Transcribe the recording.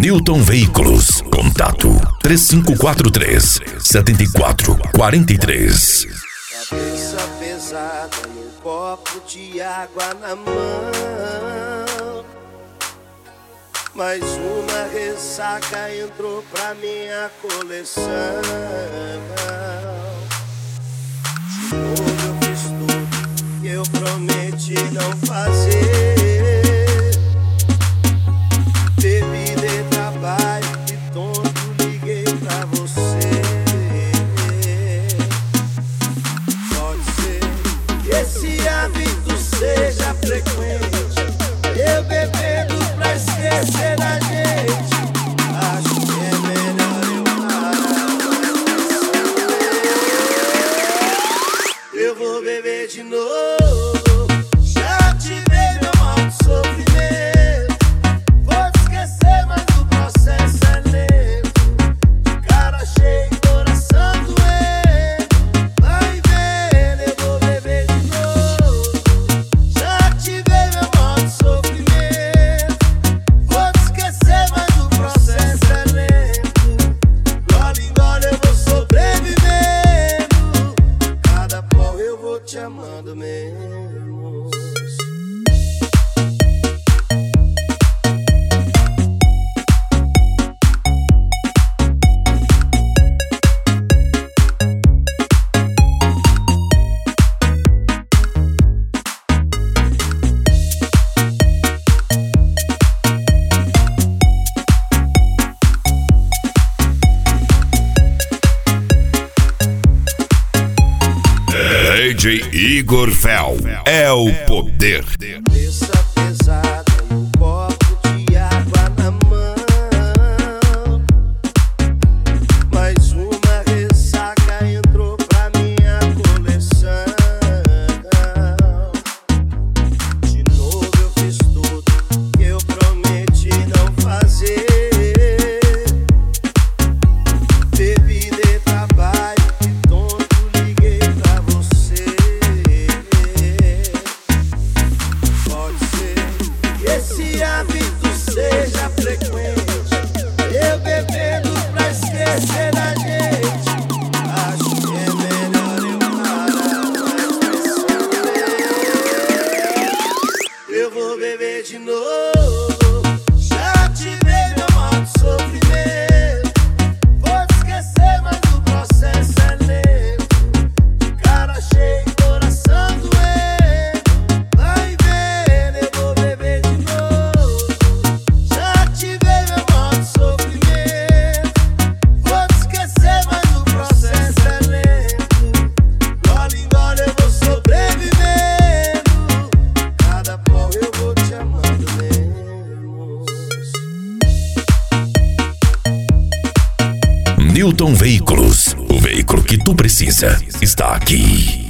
Newton Veículos. Contato 3543-7443. Cabeça pesada e um copo de água na mão. Mais uma ressaca entrou pra minha coleção. De novo eu fiz tudo que eu prometi não fazer. Bebida e trabalho e tonto liguei pra você. Pode ser que esse hábito seja frequente, eu bebendo pra esquecer da gente. Acho que é melhor eu parar. Eu vou beber de novo. Já tive meu mal de sofrimento. Vou te esquecer, mas o processo é lento. De cara cheia, coração doendo. Vai vendo, eu vou beber de novo. Já tive meu mal de sofrimento. Vou te esquecer, mas o processo é lento. Gole em gole eu vou sobrevivendo. Cada porra eu vou te amando menos. DJ Igor Fel é o poder. Cabeça pesada e um copo de água na mão. Mais uma ressaca entrou pra minha coleção. De novo eu fiz tudo que eu prometi não fazer. Bebida e trabalho e tonto liguei pra você. Pode ser que esse hábito seja frequente, eu bebendo pra esquecer da gente. Acho que é melhor eu parar, mas eu vou beber de novo. Já tive meu mal de sofrimento. Vou te esquecer, mas o processo é lento. De cara cheia, coração doendo. Vai vendo, eu vou beber de novo. Já tive meu mal de sofrimento. Vou te esquecer, mas o processo é lento. Gole em gole eu vou sobrevivendo. Cada porra eu vou te amando menos. Newton Veículos. O veículo que tu precisa está aqui.